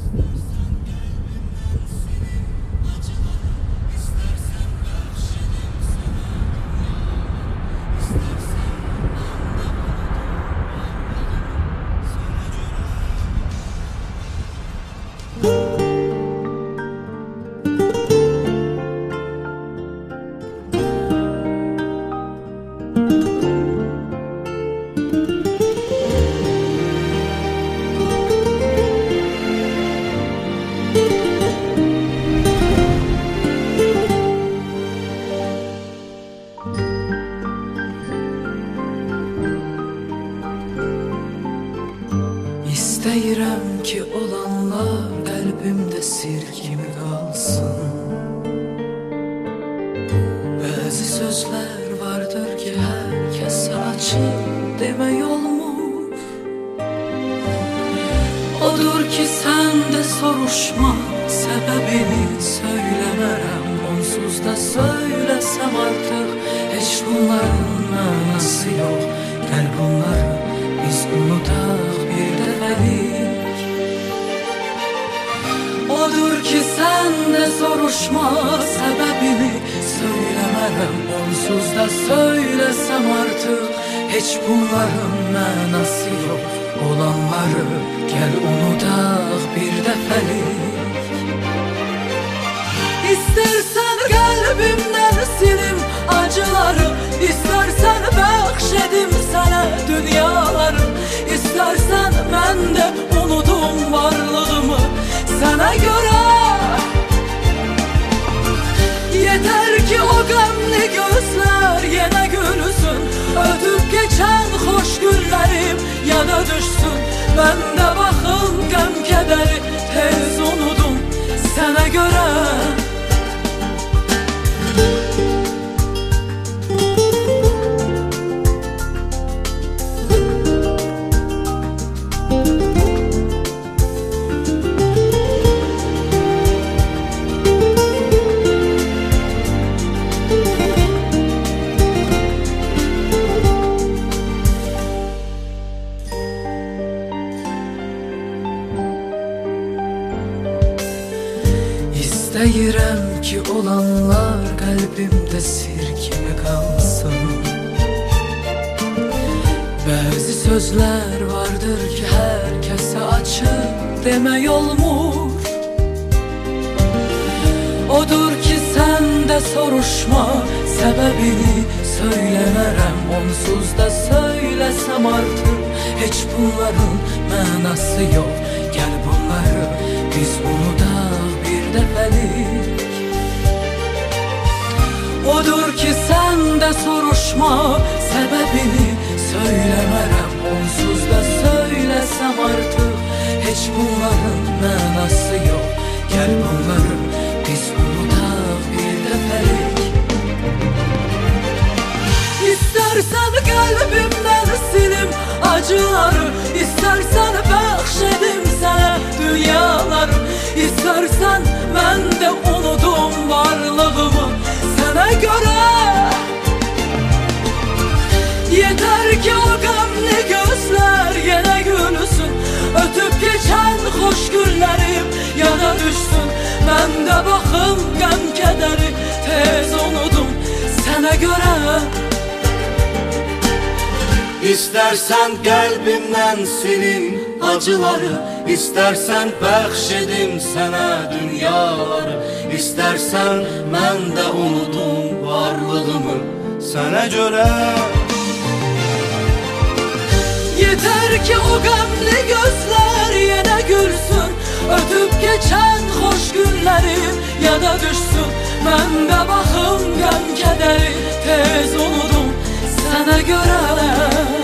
İstəyirəm ki, olanlar qəlbimdə sir kimi qalsın. Bəzi sözlər vardır ki, hər kəsə açıb demək olmur. Odur ki, sən də soruşma, səbəbini söyləmərəm. Onsuz da söyləsəm artıq heç bunların mənası yox. Gəl bunları biz unudaq bir dəfəlik. Odur ki, sən də soruşma, səbəbini söyləmərəm. Onsuz da söyləsəm artıq heç bunların mənası yox. Olanları gəl unudaq bir dəfəlik. İstərsən qəlbimdən silim acıları, İstərsən bəxş edim sənə dünyaları, İstərsən mən də unudum varlığımı sənə görə. Yeter ki o qəmli gözlər yenə gülsün, ötüb keçən xoş günlərim yada düşsün. Mən də baxın qəm kədəri tez unudum sənə görə. İstəyirəm ki, olanlar qəlbimdə sir kimi qalsın. Bəzi sözlər vardır ki, hər kəsə açıb demək olmur. Odur ki, sən də soruşma, səbəbini söyləmərəm. Onsuz da söyləsəm artıq heç bunların mənası yox. Gəl bunları biz unudaq bir dəfəlik. Odur ki, sən də soruşma, səbəbini söyləmərəm. Onsuz da söyləsəm artıq heç bunların mənası yox. Gəl bunları biz unudaq bir dəfəlik. İstərsən qəlbimdən silim acıları, İstərsən bəxş edim sənə dünyaları, İstərsən mən də unudum varlığımı sənə görə. Yeter ki o qəmli gözlər yenə gülsün, ötüb keçən xoş günlərim yada düşsün. Mən də baxım qəm kədəri tez unudum sənə görə. İstərsən qəlbimdən silim acıları, İstərsən bəxş edim sənə dünyaları, İstərsən mən də unudum varlığımı sənə görə. Yeter ki o qəmli gözlər yenə gülsün, ötüb keçən xoş günlərim yada düşsün. Mən də baxım qəm kədəri tez unudum sənə görə.